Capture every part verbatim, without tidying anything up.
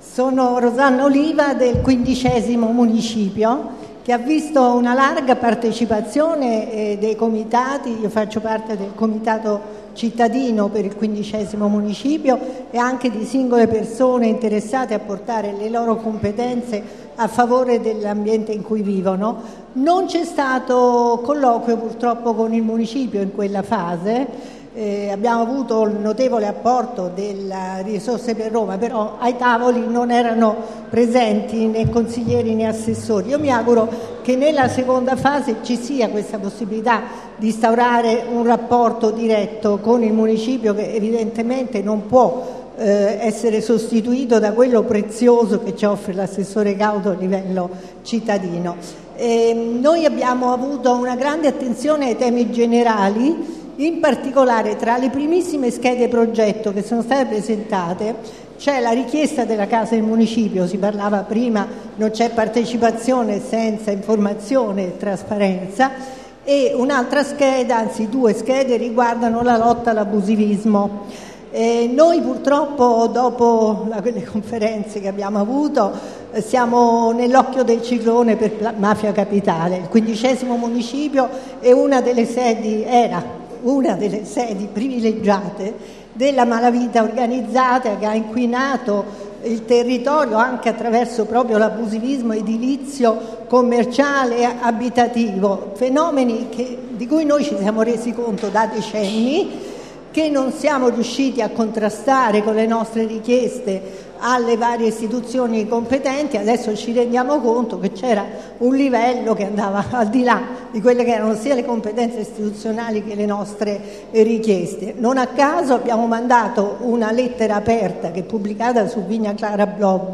Sono Rosanna Oliva del quindicesimo municipio, che ha visto una larga partecipazione eh, dei comitati. Io faccio parte del comitato cittadino per il quindicesimo municipio e anche di singole persone interessate a portare le loro competenze a favore dell'ambiente in cui vivono. Non c'è stato colloquio purtroppo con il municipio in quella fase. Eh, abbiamo avuto il notevole apporto delle risorse per Roma, però ai tavoli non erano presenti né consiglieri né assessori. Io mi auguro che nella seconda fase ci sia questa possibilità di instaurare un rapporto diretto con il municipio, che evidentemente non può eh, essere sostituito da quello prezioso che ci offre l'assessore Cauto a livello cittadino. Eh, noi abbiamo avuto una grande attenzione ai temi generali. In particolare, tra le primissime schede progetto che sono state presentate c'è la richiesta della Casa del Municipio. Si parlava prima, non c'è partecipazione senza informazione e trasparenza, e un'altra scheda, anzi due schede, riguardano la lotta all'abusivismo. Eh, noi purtroppo, dopo la, le conferenze che abbiamo avuto, eh, siamo nell'occhio del ciclone per la Mafia Capitale. Il quindicesimo municipio è una delle sedi, era una delle sedi privilegiate della malavita organizzata, che ha inquinato il territorio anche attraverso proprio l'abusivismo edilizio, commerciale e abitativo, fenomeni che, di cui noi ci siamo resi conto da decenni, che non siamo riusciti a contrastare con le nostre richieste alle varie istituzioni competenti. Adesso ci rendiamo conto che c'era un livello che andava al di là di quelle che erano sia le competenze istituzionali che le nostre richieste. Non a caso abbiamo mandato una lettera aperta, che è pubblicata su Vigna Clara Blog,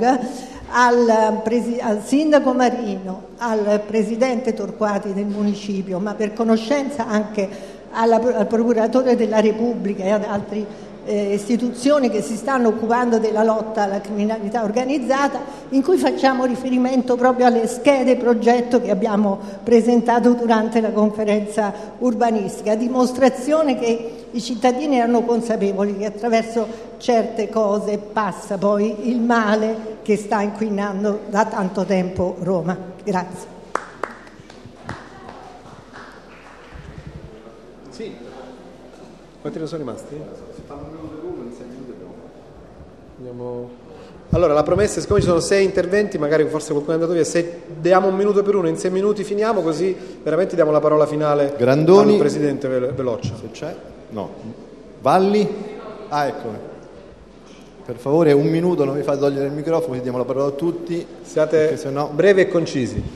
al, presi- al sindaco Marino, al presidente Torquati del municipio, ma per conoscenza anche alla, al procuratore della Repubblica e ad altre eh, istituzioni che si stanno occupando della lotta alla criminalità organizzata, in cui facciamo riferimento proprio alle schede progetto che abbiamo presentato durante la conferenza urbanistica, a dimostrazione che i cittadini erano consapevoli che attraverso certe cose passa poi il male che sta inquinando da tanto tempo Roma. Grazie. Sì. Quanti ne sono rimasti? Si fanno un minuto per uno, in sei minuti abbiamo. Allora, la promessa è, siccome ci sono sei interventi, magari forse qualcuno è andato via, se diamo un minuto per uno, in sei minuti finiamo, così veramente diamo la parola finale Grandoni, al Presidente Veloccia. Se c'è? No. Valli? Ah, ecco. Per favore, un minuto, non mi fate togliere il microfono, così diamo la parola a tutti. Siate sennò... brevi e concisi.